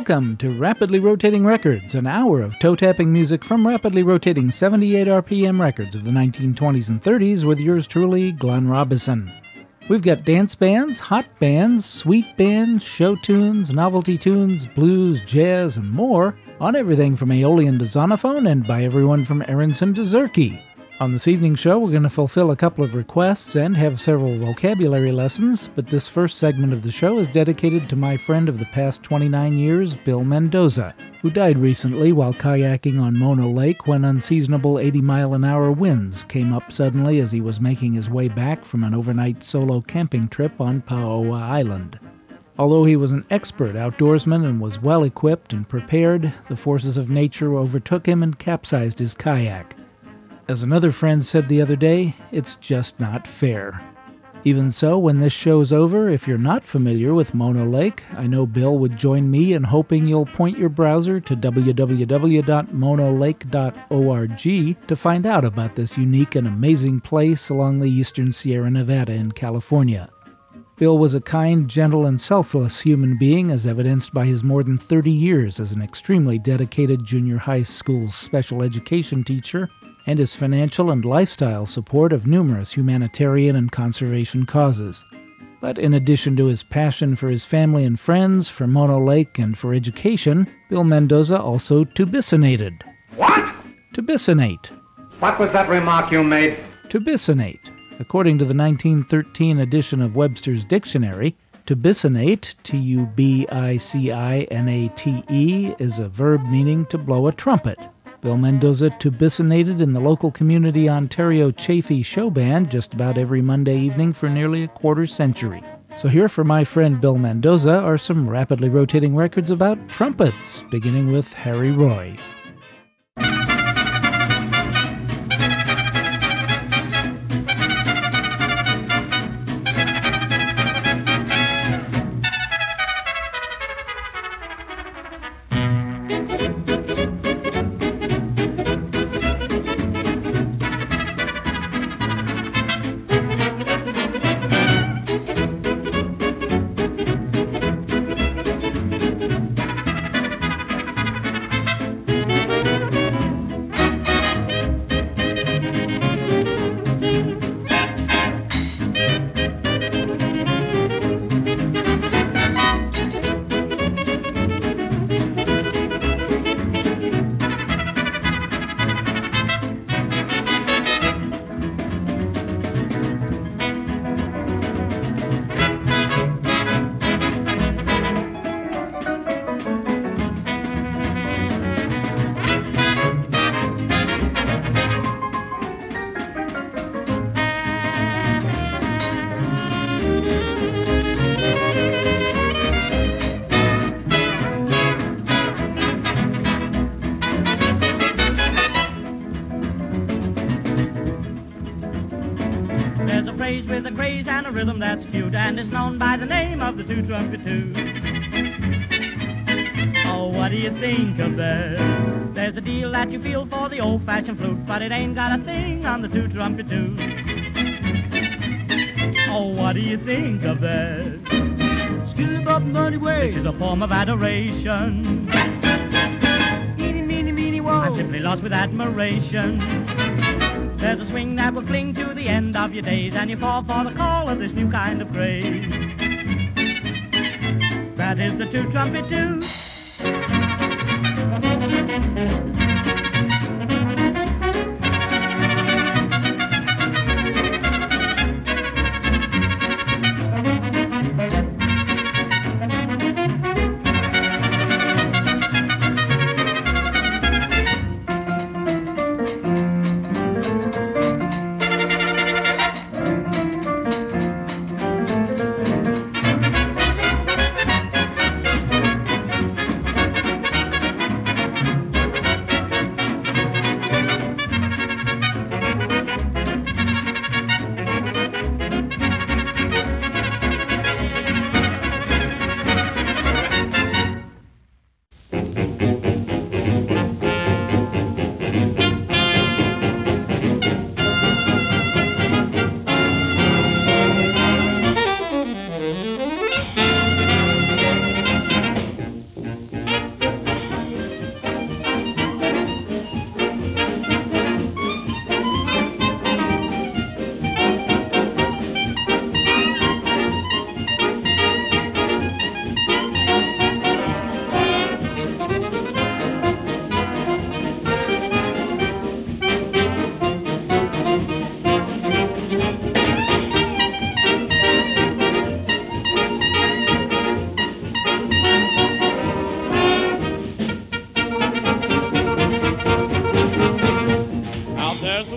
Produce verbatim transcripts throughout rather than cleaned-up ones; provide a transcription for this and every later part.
Welcome to Rapidly Rotating Records, an hour of toe-tapping music from rapidly rotating seventy-eight R P M records of the nineteen twenties and thirties with yours truly, Glenn Robison. We've got dance bands, hot bands, sweet bands, show tunes, novelty tunes, blues, jazz, and more on everything from Aeolian to Zonophone and by everyone from Aronson to Zerke. On this evening's show, we're going to fulfill a couple of requests and have several vocabulary lessons, but this first segment of the show is dedicated to my friend of the past twenty-nine years, Bill Mendoza, who died recently while kayaking on Mono Lake when unseasonable eighty-mile-an-hour winds came up suddenly as he was making his way back from an overnight solo camping trip on Paoa Island. Although he was an expert outdoorsman and was well-equipped and prepared, the forces of nature overtook him and capsized his kayak. As another friend said the other day, it's just not fair. Even so, when this show's over, if you're not familiar with Mono Lake, I know Bill would join me in hoping you'll point your browser to w w w dot mono lake dot org to find out about this unique and amazing place along the eastern Sierra Nevada in California. Bill was a kind, gentle, and selfless human being, as evidenced by his more than thirty years as an extremely dedicated junior high school special education teacher, and his financial and lifestyle support of numerous humanitarian and conservation causes. But in addition to his passion for his family and friends, for Mono Lake, and for education, Bill Mendoza also tubicinated. What? Tubicinate. What was that remark you made? Tubicinate. According to the nineteen thirteen edition of Webster's Dictionary, tubicinate, T U B I C I N A T E, is a verb meaning to blow a trumpet. Bill Mendoza tubicinated in the local community Ontario Chaffee Show Band just about every Monday evening for nearly a quarter century. So here for my friend Bill Mendoza are some rapidly rotating records about trumpets, beginning with Harry Roy. Rhythm that's cute and is known by the name of the two-trumpet-two. Oh, what do you think of that? There's a deal that you feel for the old-fashioned flute, but it ain't got a thing on the two-trumpet-two. Oh, what do you think of that? This is a form of adoration. Eeny, meeny, meeny, whoa. I'm simply lost with admiration. There's a swing that will cling to the end of your days, and you fall for the call of this new kind of craze. That is the two-trumpet-two.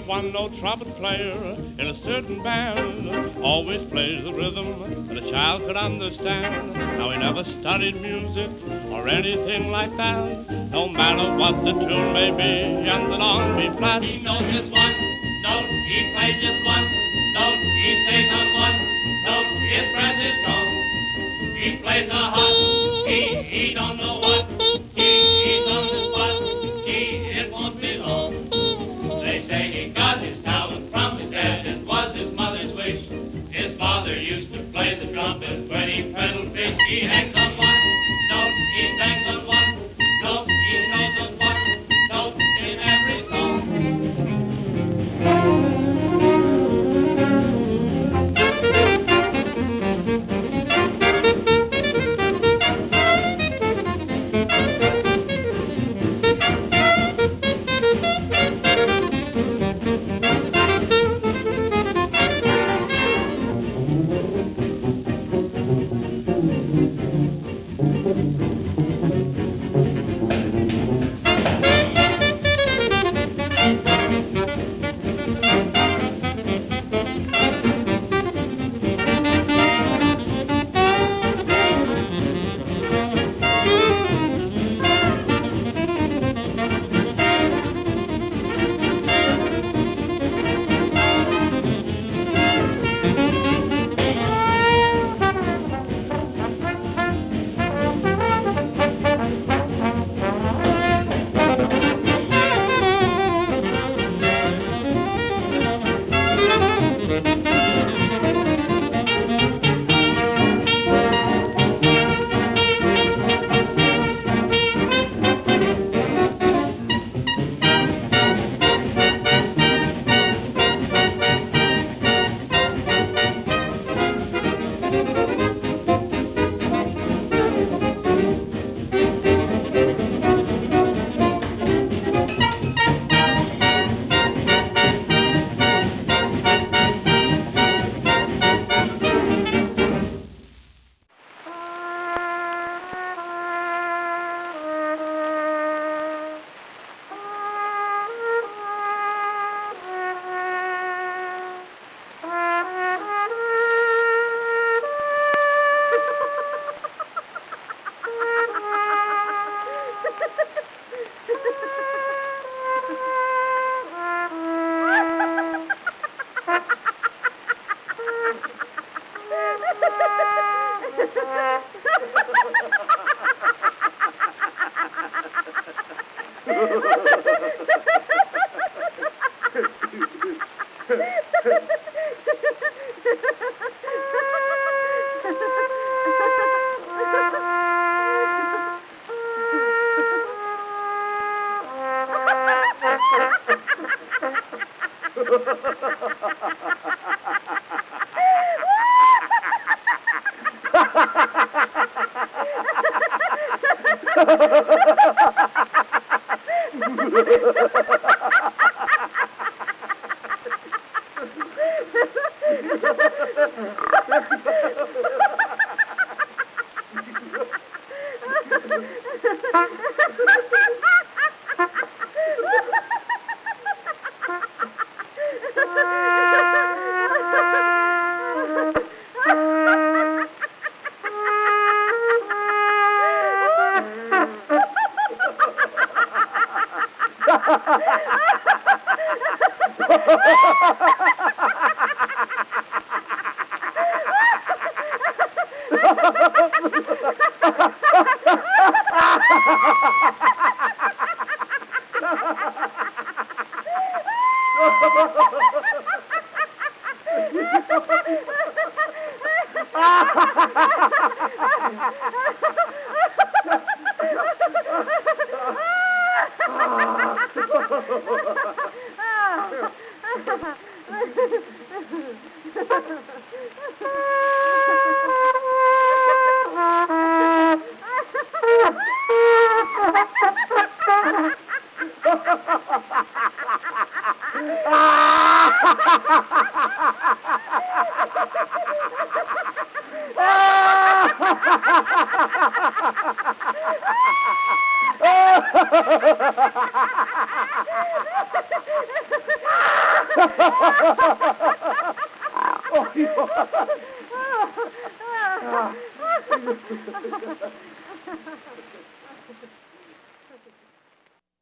one-note trumpet player in a certain band always plays the rhythm that a child could understand. Now he never studied music or anything like that. No matter what the tune may be, and the on B flat. He knows just one note, he plays just one note, he stays on one note, his breath is strong. He plays a hot, he, he don't know what, he, he's on the spot, he, it won't be long. They say he got his talent from his dad, it was his mother's wish. His father used to play the trumpet when he peddled fish. He hangs on one note, he bangs on one note, he knows on one note in every song.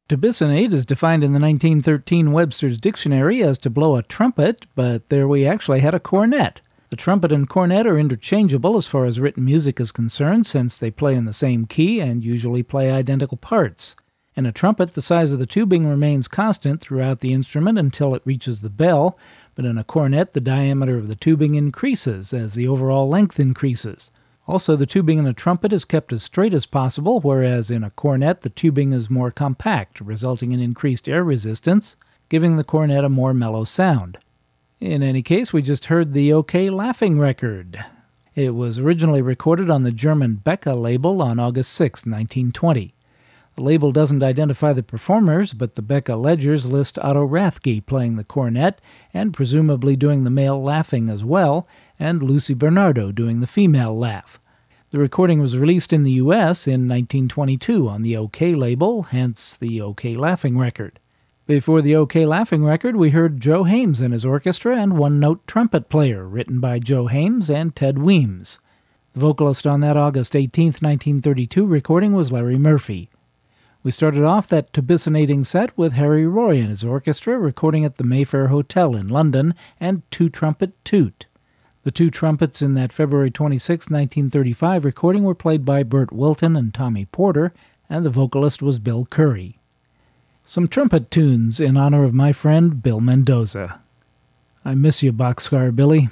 To bissonate is defined in the nineteen thirteen Webster's Dictionary as to blow a trumpet, but there we actually had a cornet. The trumpet and cornet are interchangeable as far as written music is concerned, since they play in the same key and usually play identical parts. In a trumpet, the size of the tubing remains constant throughout the instrument until it reaches the bell, but in a cornet, the diameter of the tubing increases as the overall length increases. Also, the tubing in a trumpet is kept as straight as possible, whereas in a cornet, the tubing is more compact, resulting in increased air resistance, giving the cornet a more mellow sound. In any case, we just heard the OK Laughing record. It was originally recorded on the German Becca label on August sixth, nineteen twenty. The label doesn't identify the performers, but the Becca ledgers list Otto Rathke playing the cornet and presumably doing the male laughing as well, and Lucy Bernardo doing the female laugh. The recording was released in the U S in nineteen twenty-two on the OK label, hence the OK Laughing record. Before the OK Laughing record, we heard Joe Hames and his orchestra and One Note Trumpet Player, written by Joe Hames and Ted Weems. The vocalist on that August eighteenth, nineteen thirty-two recording was Larry Murphy. We started off that tobissonating set with Harry Roy and his orchestra recording at the Mayfair Hotel in London and Two Trumpet Toot. The two trumpets in that February twenty-sixth, nineteen thirty-five recording were played by Bert Wilton and Tommy Porter, and the vocalist was Bill Curry. Some trumpet tunes in honor of my friend Bill Mendoza. I miss you, Boxcar Billy.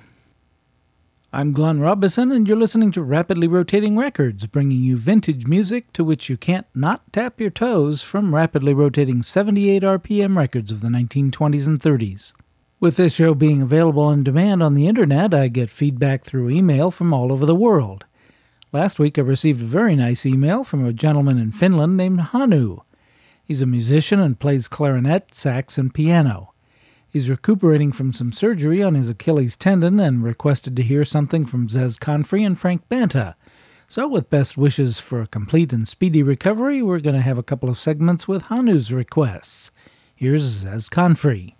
I'm Glenn Robison, and you're listening to Rapidly Rotating Records, bringing you vintage music to which you can't not tap your toes from rapidly rotating seventy-eight R P M records of the nineteen twenties and thirties. With this show being available on demand on the internet, I get feedback through email from all over the world. Last week I received a very nice email from a gentleman in Finland named Hanu. He's a musician and plays clarinet, sax, and piano. He's recuperating from some surgery on his Achilles tendon and requested to hear something from Zez Confrey and Frank Banta. So with best wishes for a complete and speedy recovery, we're going to have a couple of segments with Hanu's requests. Here's Zez Confrey.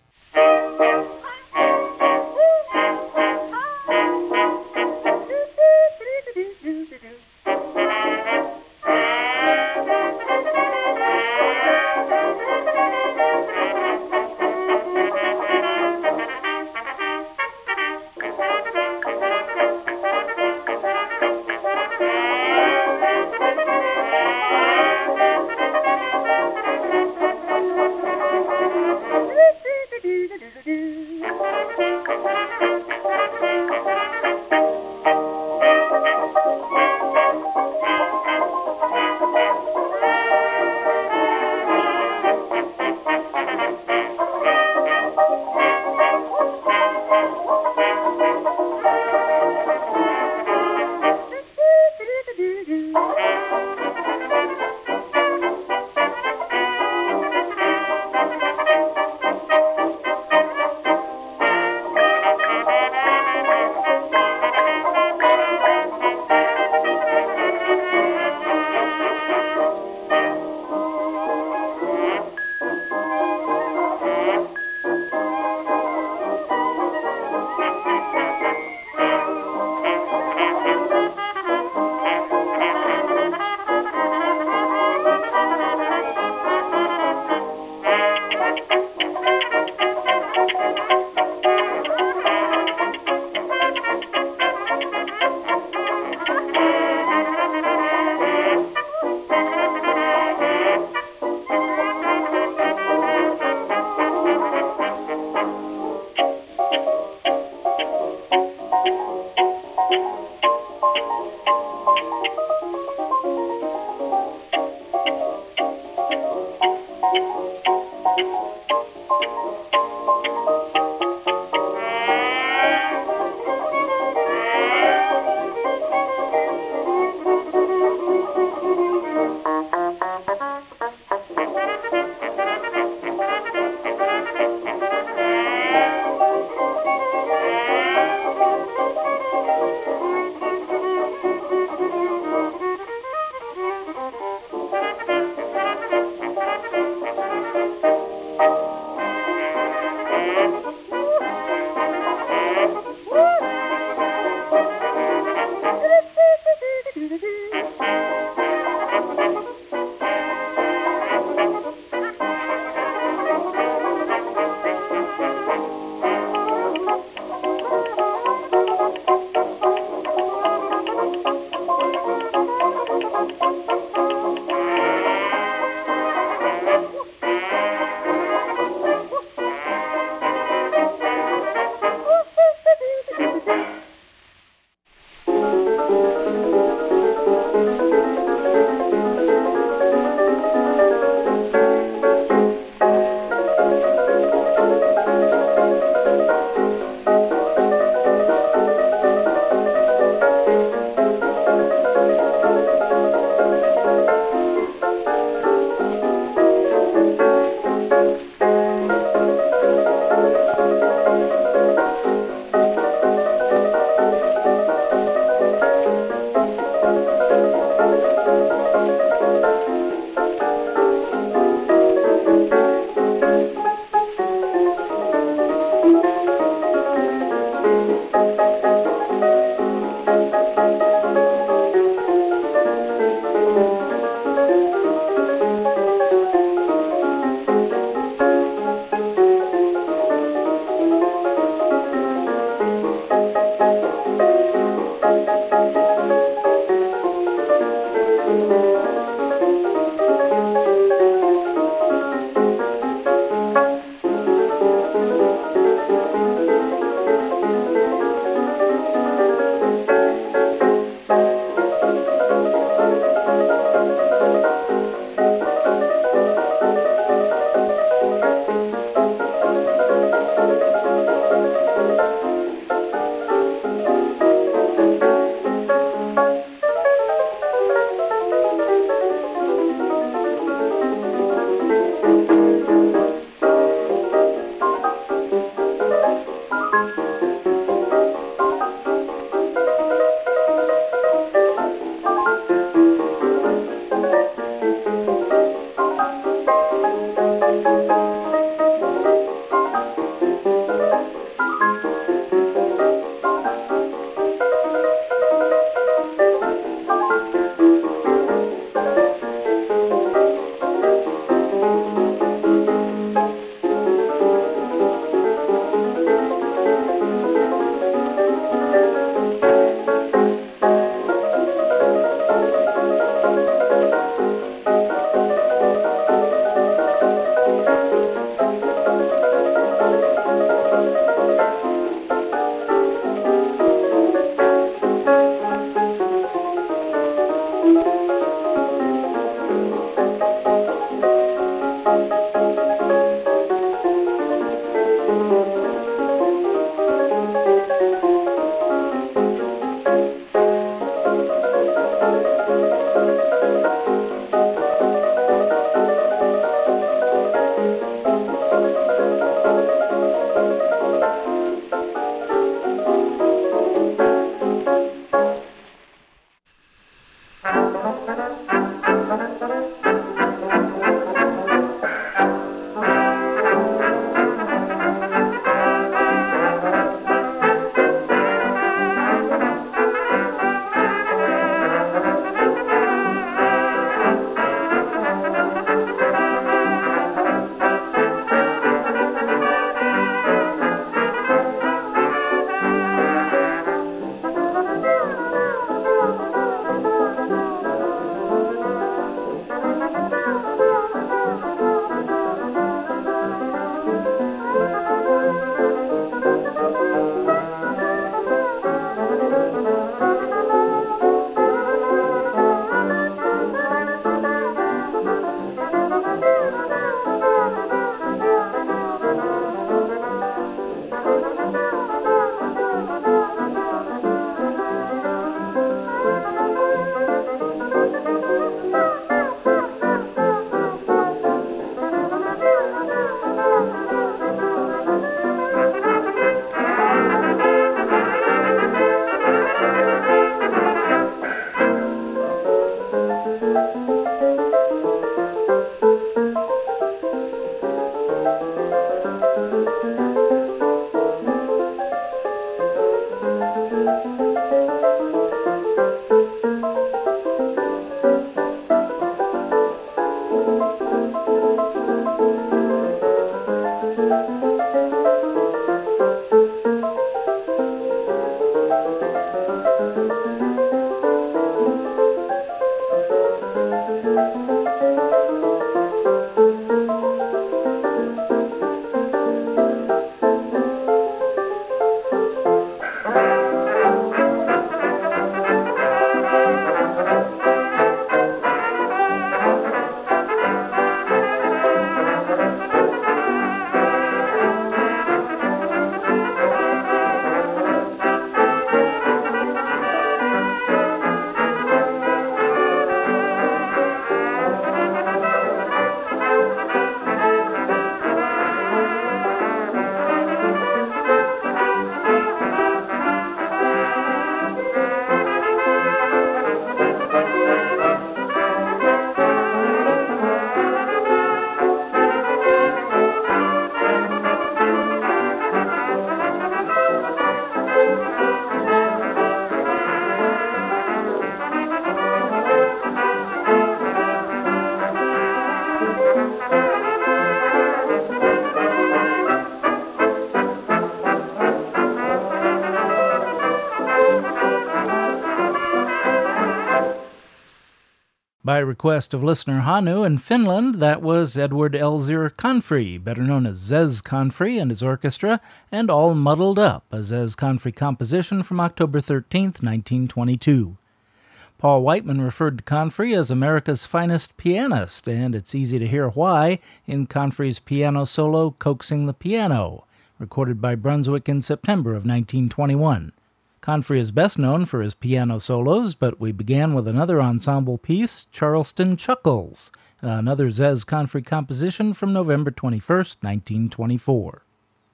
By request of listener Hanu in Finland, that was Edward Elzir Confrey, better known as Zez Confrey and his orchestra, and All Muddled Up, a Zez Confrey composition from October thirteenth, nineteen twenty-two. Paul Whiteman referred to Confrey as America's finest pianist, and it's easy to hear why in Confrey's piano solo Coaxing the Piano, recorded by Brunswick in September of nineteen twenty-one. Confrey is best known for his piano solos, but we began with another ensemble piece, Charleston Chuckles, another Zez Confrey composition from November twenty-first, nineteen twenty-four.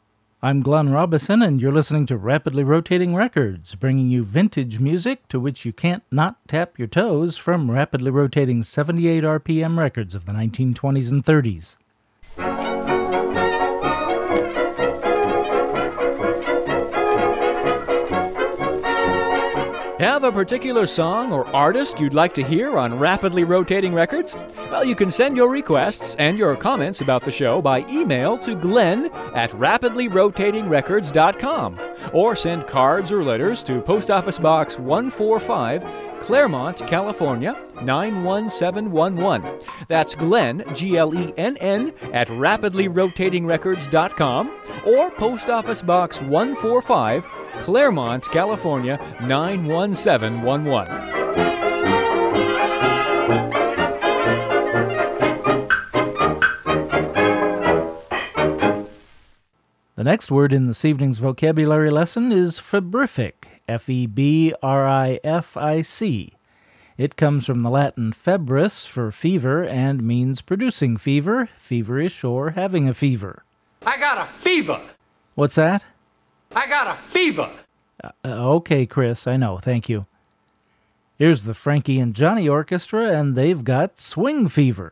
I'm Glenn Robison, and you're listening to Rapidly Rotating Records, bringing you vintage music to which you can't not tap your toes from rapidly rotating seventy-eight R P M records of the nineteen twenties and thirties. Have a particular song or artist you'd like to hear on Rapidly Rotating Records? Well, you can send your requests and your comments about the show by email to Glenn at rapidly rotating records dot com, or send cards or letters to Post Office Box one forty-five, Claremont, California, nine one seven one one. That's Glenn, G L E N N, at rapidly rotating records dot com, or Post Office Box one forty-five, Claremont, California, nine one seven one one. The next word in this evening's vocabulary lesson is febrific, F E B R I F I C. It comes from the Latin febris for fever and means producing fever, feverish, or having a fever. I got a fever! What's that? I got a fever! Uh, okay, Chris, I know, thank you. Here's the Frankie and Johnny Orchestra, and they've got Swing Fever.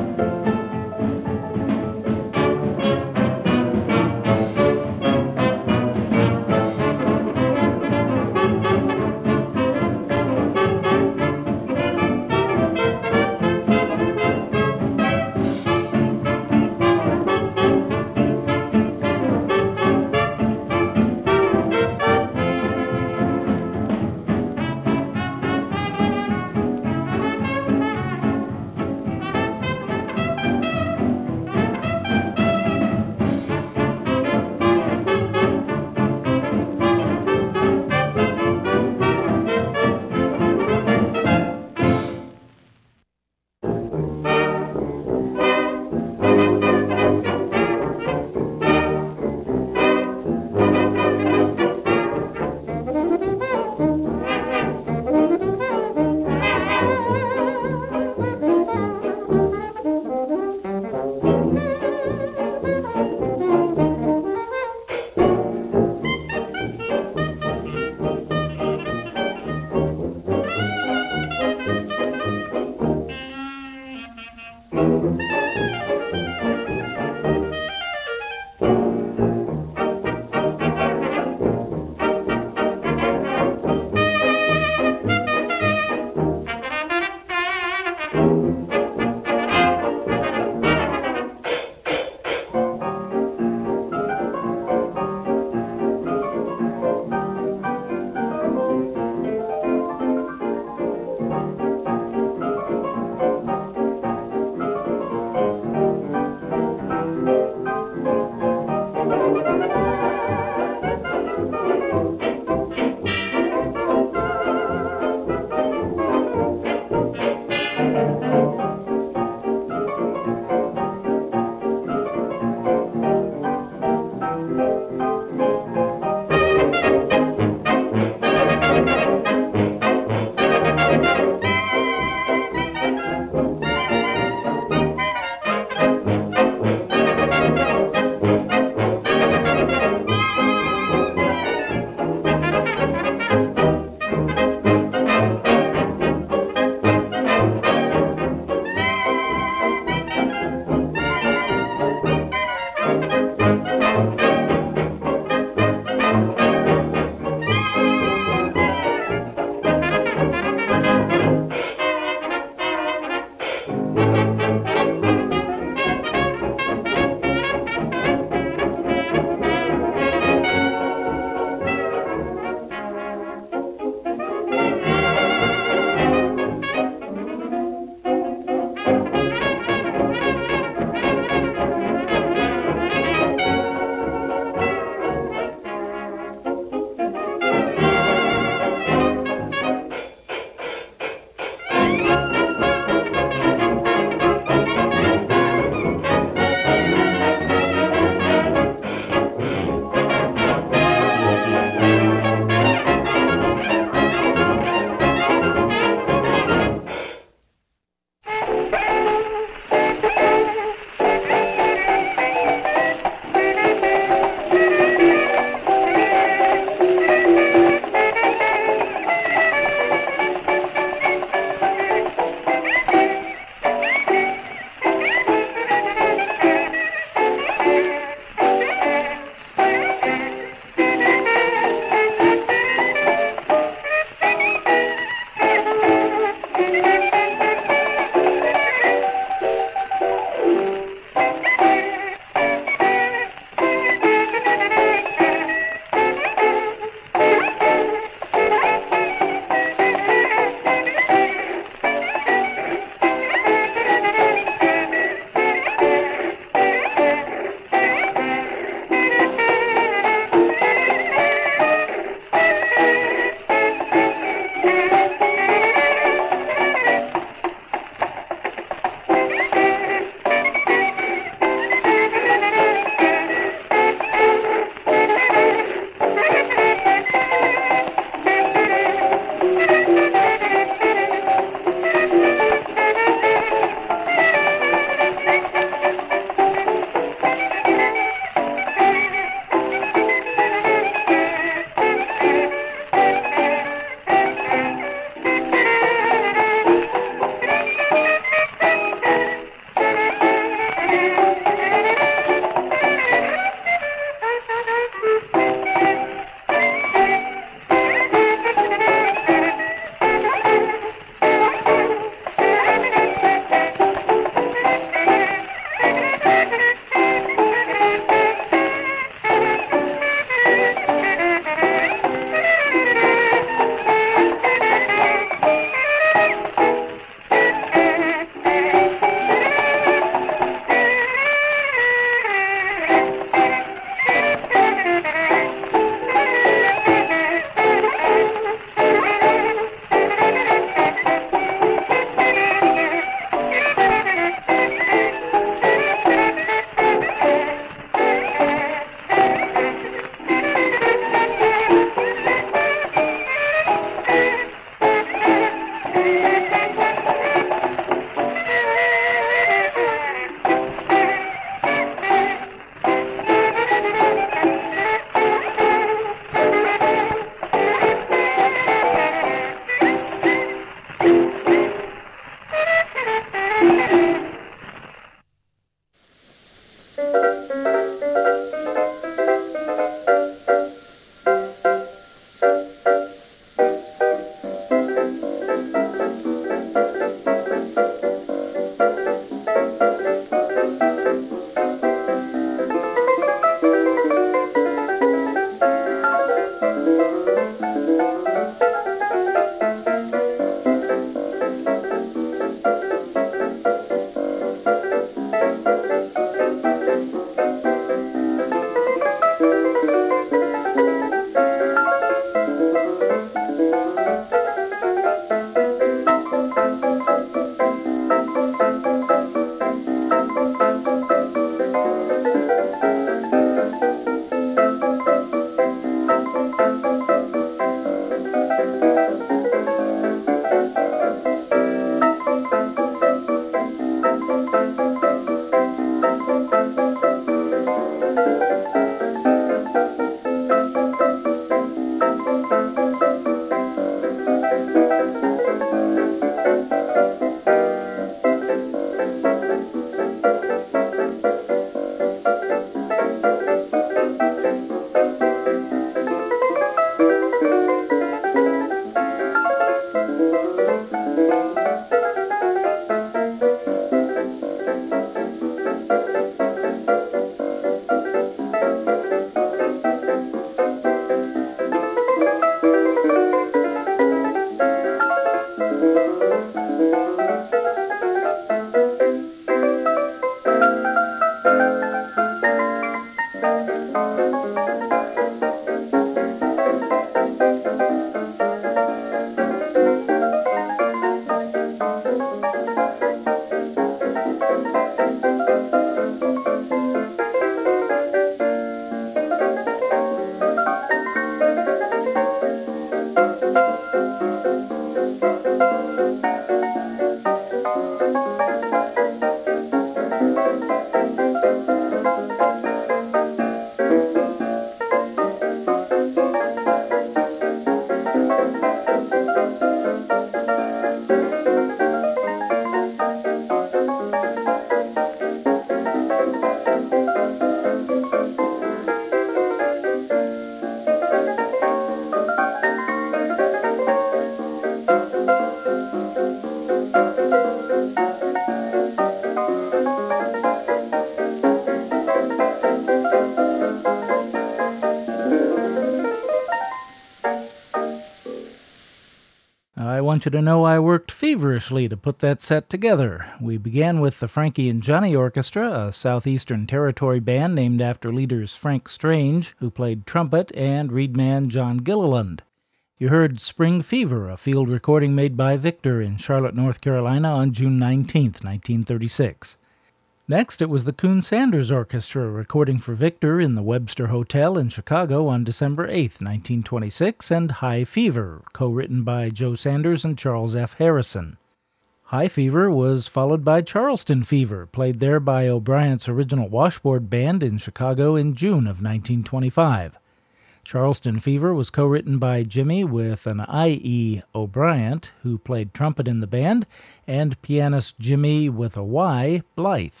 I want you to know I worked feverishly to put that set together. We began with the Frankie and Johnny Orchestra, a Southeastern Territory band named after leaders Frank Strange, who played trumpet, and reedman John Gilliland. You heard Spring Fever, a field recording made by Victor in Charlotte, North Carolina on June nineteenth, nineteen thirty-six. Next, it was the Coon Sanders Orchestra recording for Victor in the Webster Hotel in Chicago on December eighth, nineteen twenty-six, and High Fever, co-written by Joe Sanders and Charles F. Harrison. High Fever was followed by Charleston Fever, played there by O'Brien's original washboard band in Chicago in June of nineteen twenty-five. Charleston Fever was co-written by Jimmy with an I E O'Brien, who played trumpet in the band, and pianist Jimmy with a Y, Blythe.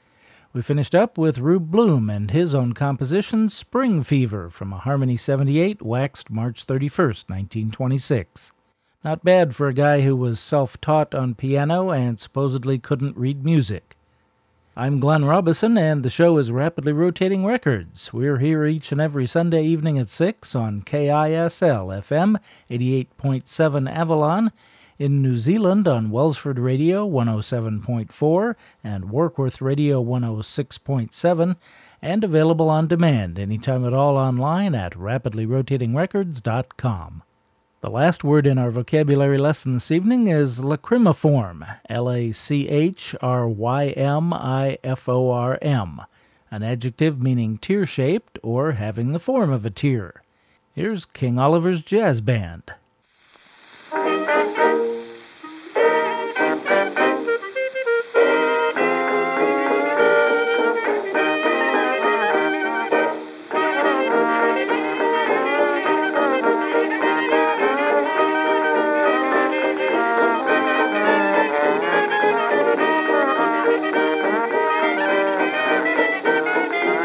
We finished up with Rube Bloom and his own composition, Spring Fever, from a Harmony seventy-eight, waxed March thirty-first, nineteen twenty-six. Not bad for a guy who was self-taught on piano and supposedly couldn't read music. I'm Glenn Robison, and the show is Rapidly Rotating Records. We're here each and every Sunday evening at six on K I S L F M eighty-eight point seven Avalon, in New Zealand on Wellsford Radio one oh seven point four and Warkworth Radio one oh six point seven, and available on demand anytime at all online at rapidly rotating records dot com. The last word in our vocabulary lesson this evening is lacrimiform, L A C H R Y M I F O R M, an adjective meaning tear-shaped or having the form of a tear. Here's King Oliver's Jazz Band.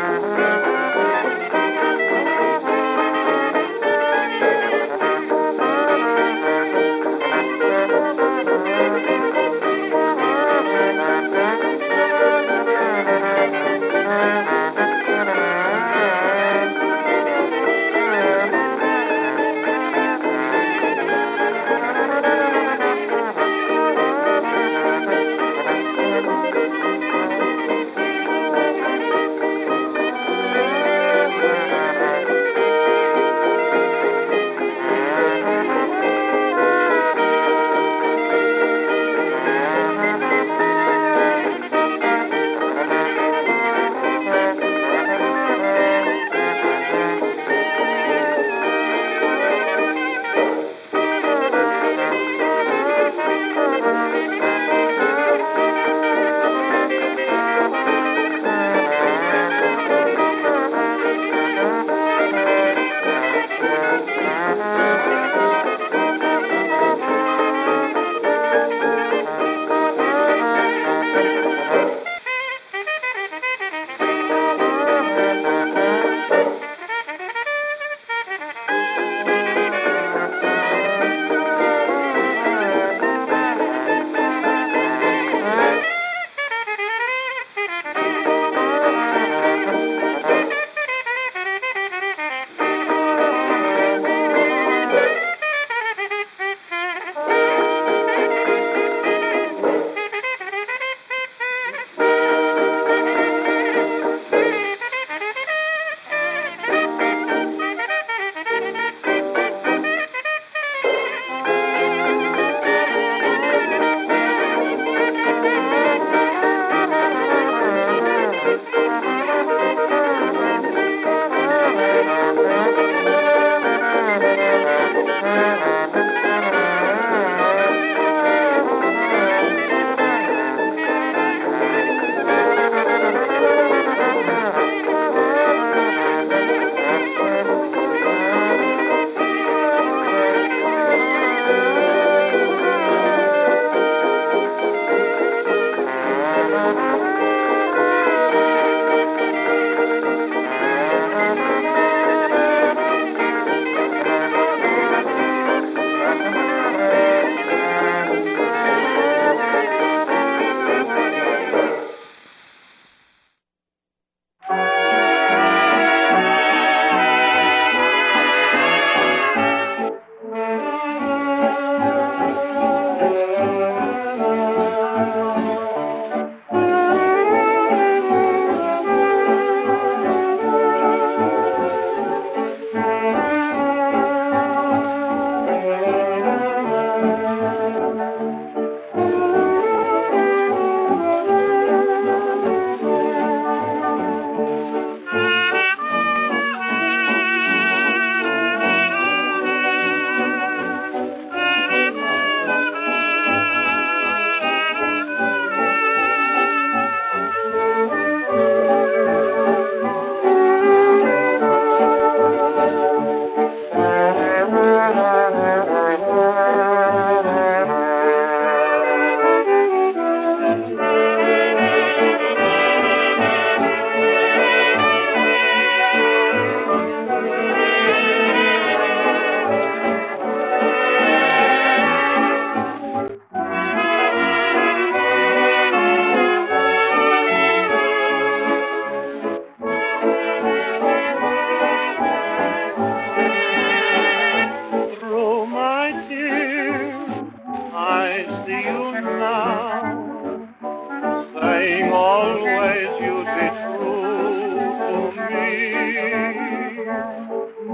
Thank you.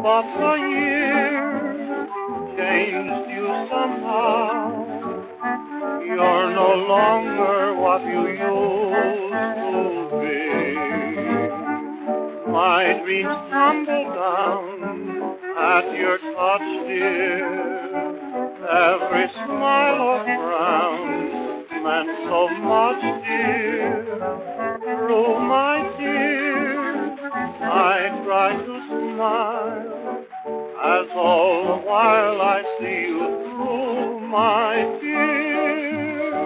but the years changed you somehow. You're no longer what you used to be. My dreams tumble down at your touch, dear. Every smile or frown meant so much, dear. Through my tears, I try to smile, as all the while I see you through my tears.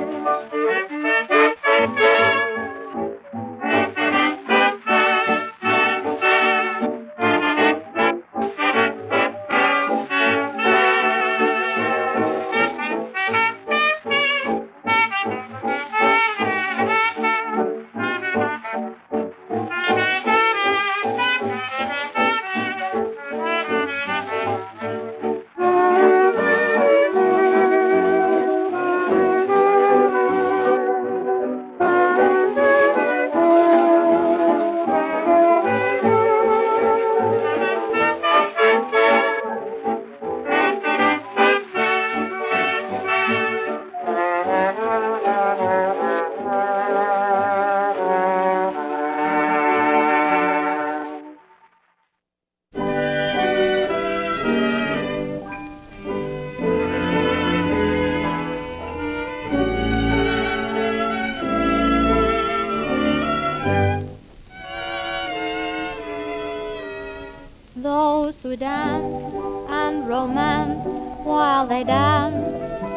Those who dance and romance while they dance,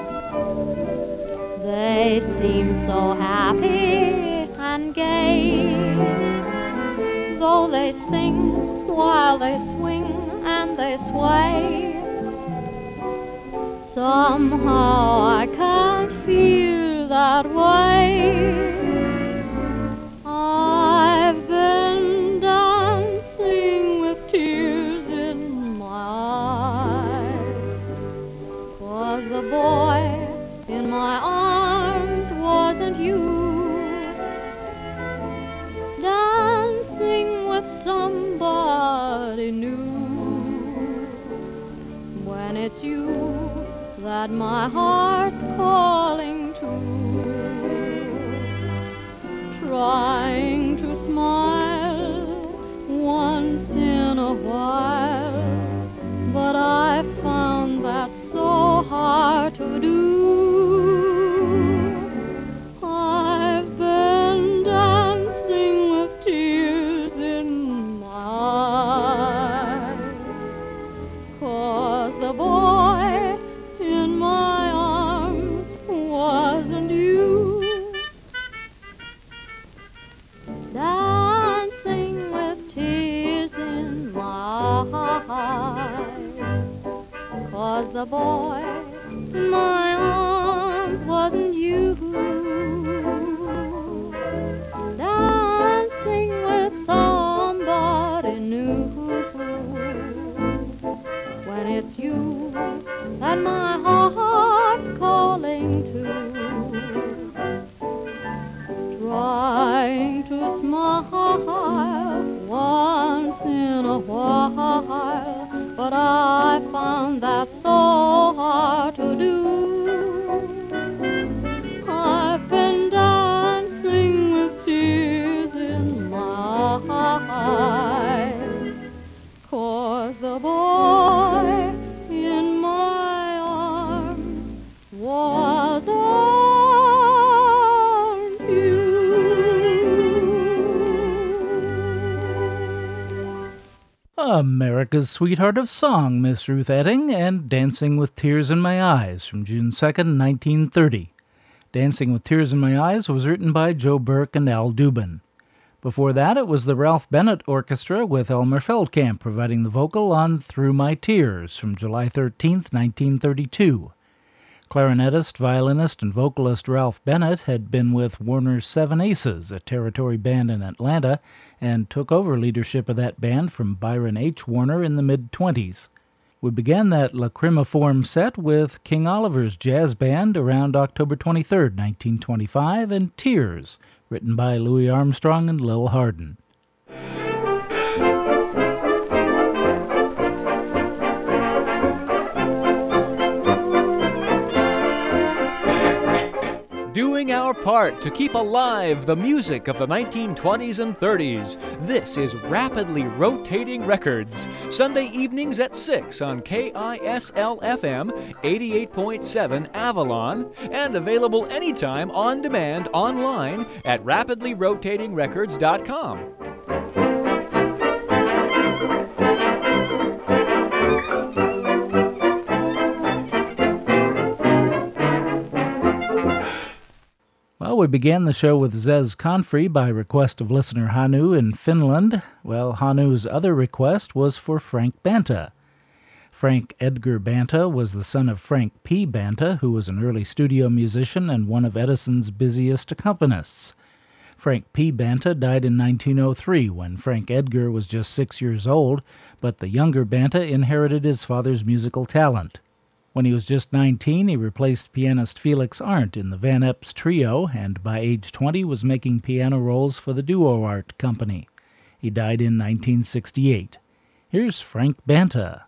they seem so happy and gay. Though they sing while they swing and they sway, somehow I can't feel that way. I've been dancing with tears in my eyes, 'cause the boy in my arms wasn't you. Dancing with somebody new, when it's you that my heart's calling to. Trying to smile once in a while, but I found that so hard to do. I've been dancing with tears in my eyes, 'cause the boy in my arms wasn't you. Dancing with tears in my eyes, 'cause the boy in my arms wasn't you. Dancing with somebody new, when it's you that my heart's calling to. Trying to smile once in a while, but I found that so hard to do. I've been dancing with tears in my eyes, 'cause the boy in my arms wasn't you. America's Sweetheart of Song, Miss Ruth Etting, and Dancing with Tears in My Eyes from June second, nineteen thirty. Dancing with Tears in My Eyes was written by Joe Burke and Al Dubin. Before that, it was the Ralph Bennett Orchestra with Elmer Feldkamp providing the vocal on Through My Tears from July thirteenth, nineteen thirty-two. Clarinetist, violinist, and vocalist Ralph Bennett had been with Warner's Seven Aces, a territory band in Atlanta, and took over leadership of that band from Byron H. Warner in the mid-twenties. We began that lacrimiform set with King Oliver's Jazz Band around October twenty-third, nineteen twenty-five, and Tears, written by Louis Armstrong and Lil Hardin. our part to keep alive the music of the nineteen twenties and thirties. This is Rapidly Rotating Records, Sunday evenings at six on K I S L F M eighty-eight point seven Avalon, and available anytime on demand online at rapidly rotating records dot com. Well, we began the show with Zez Confrey by request of listener Hanu in Finland. Well, Hanu's other request was for Frank Banta. Frank Edgar Banta was the son of Frank P. Banta, who was an early studio musician and one of Edison's busiest accompanists. Frank P. Banta died in nineteen oh three when Frank Edgar was just six years old, but the younger Banta inherited his father's musical talent. When he was just nineteen, he replaced pianist Felix Arndt in the Van Epps Trio, and by age twenty was making piano rolls for the Duo Art Company. He died in nineteen sixty-eight. Here's Frank Banta.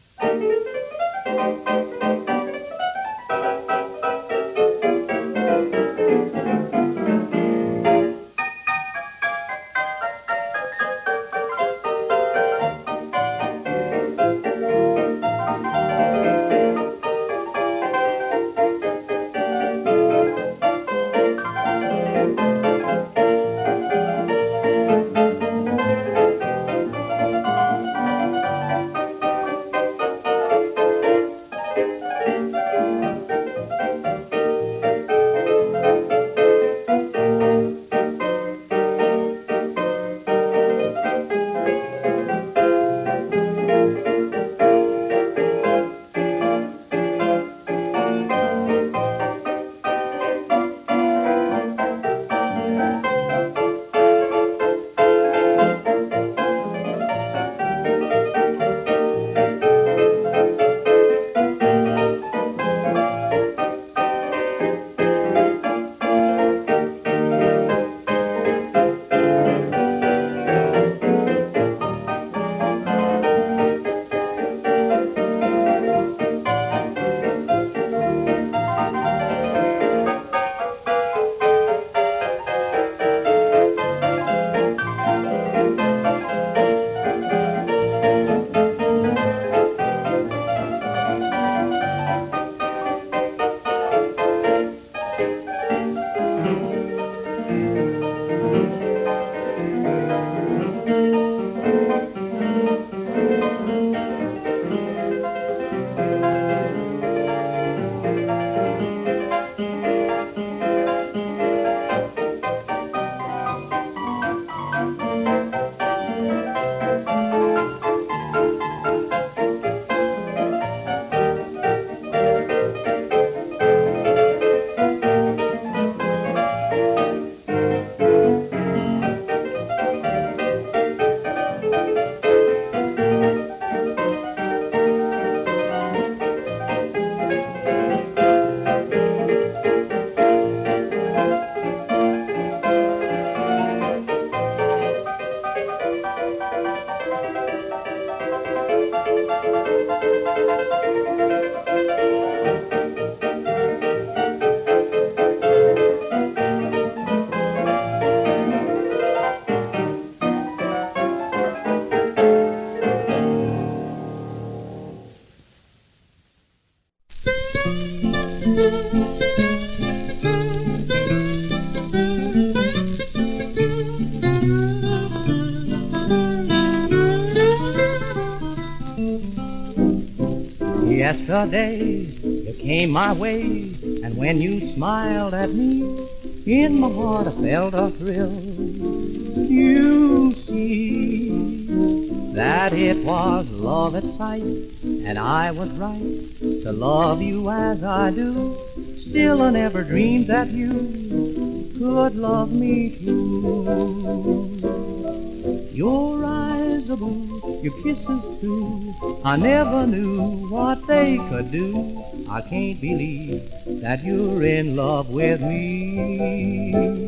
Yesterday you came my way, and when you smiled at me, in my heart I felt a thrill. You see that it was love at sight, and I was right to love you as I do. Still I never dreamed that you could love me too. Your eyes are blue, your kisses too, I never knew what they could do. I can't believe that you're in love with me.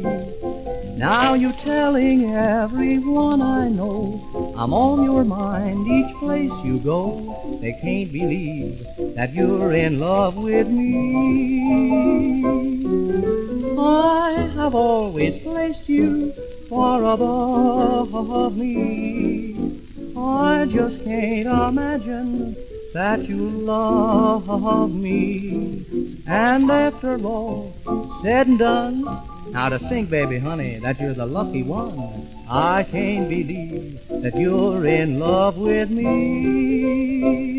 Now you're telling everyone I know I'm on your mind each place you go. They can't believe that you're in love with me. I have always placed you far above me. I just can't imagine that you love me. And after all said and done, now to think, baby, honey, that you're the lucky one. I can't believe that you're in love with me.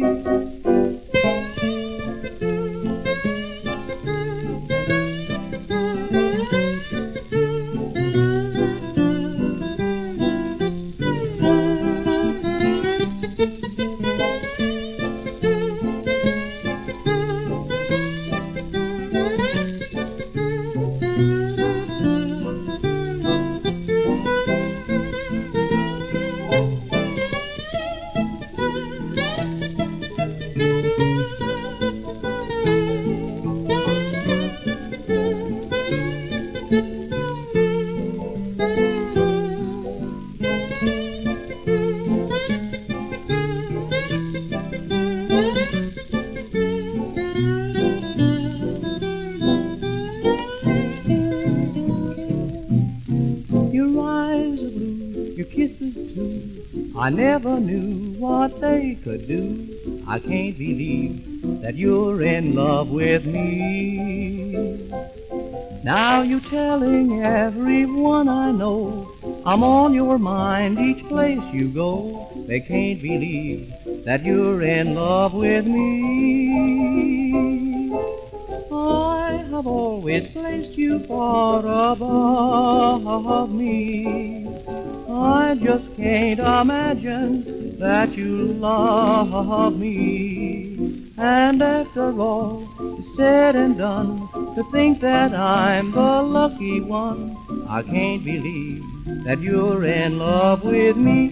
I never knew what they could do. I can't believe that you're in love with me. Now you're telling everyone I know I'm on your mind each place you go. They can't believe that you're in love with me. I have always placed you far above me. I just can't imagine that you love me. And after all is said and done, to think that I'm the lucky one, I can't believe that you're in love with me.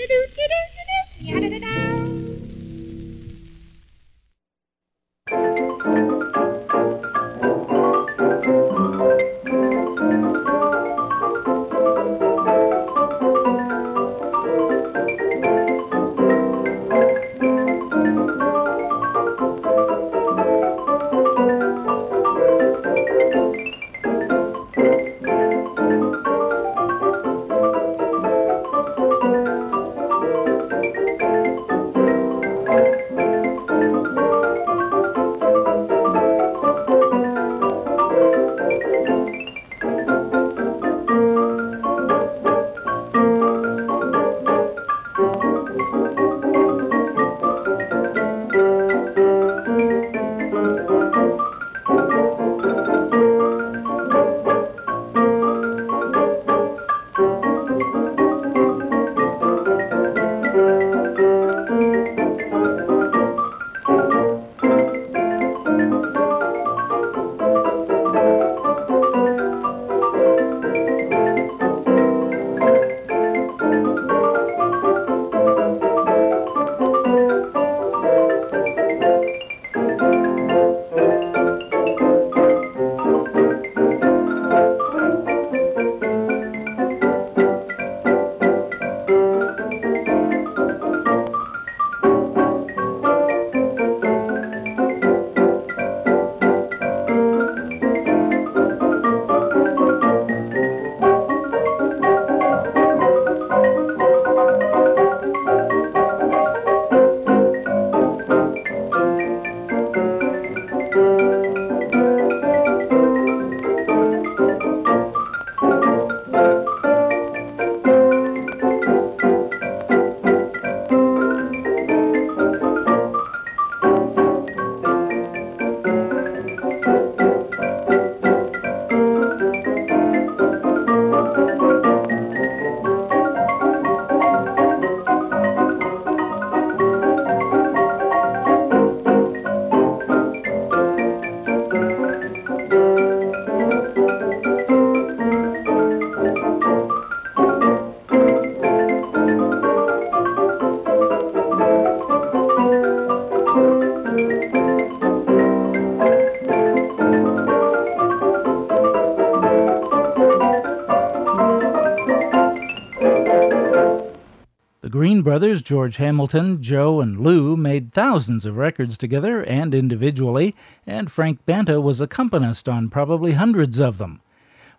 Green brothers George Hamilton, Joe, and Lou made thousands of records together and individually, and Frank Banta was accompanist on probably hundreds of them.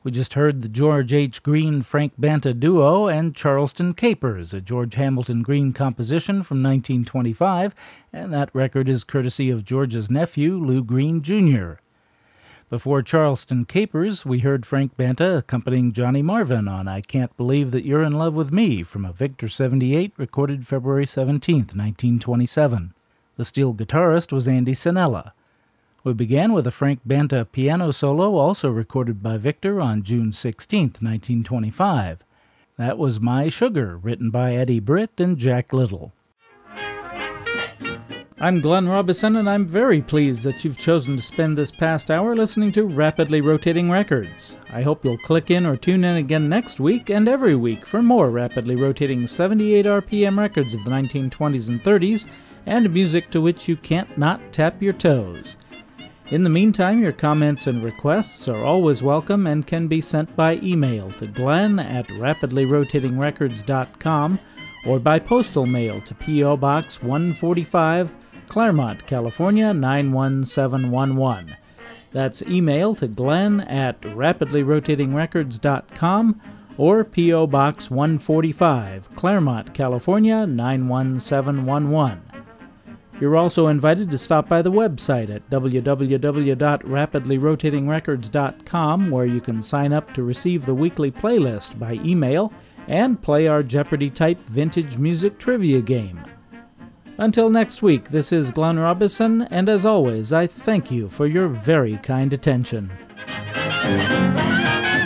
We just heard the George H. Green Frank Banta duo and Charleston Capers, a George Hamilton Green composition from nineteen twenty-five, and that record is courtesy of George's nephew, Lou Green, Junior Before Charleston Capers, we heard Frank Banta accompanying Johnny Marvin on I Can't Believe That You're in Love With Me from a Victor seventy-eight recorded February seventeenth, nineteen twenty-seven. The steel guitarist was Andy Sanella. We began with a Frank Banta piano solo, also recorded by Victor on June sixteenth, nineteen twenty-five. That was My Sugar, written by Eddie Britt and Jack Little. I'm Glenn Robison, and I'm very pleased that you've chosen to spend this past hour listening to Rapidly Rotating Records. I hope you'll click in or tune in again next week and every week for more rapidly rotating seventy-eight R P M records of the nineteen twenties and thirties, and music to which you can't not tap your toes. In the meantime, your comments and requests are always welcome and can be sent by email to glenn at rapidly rotating records dot com or by postal mail to P O. Box one forty-five, Claremont, California nine one seven one one. That's email to glenn at rapidly rotating records dot com or P O. Box one forty-five, Claremont, California nine one seven one one. You're also invited to stop by the website at w w w dot rapidly rotating records dot com, where you can sign up to receive the weekly playlist by email and play our Jeopardy-type vintage music trivia game. Until next week, this is Glenn Robison, and as always, I thank you for your very kind attention.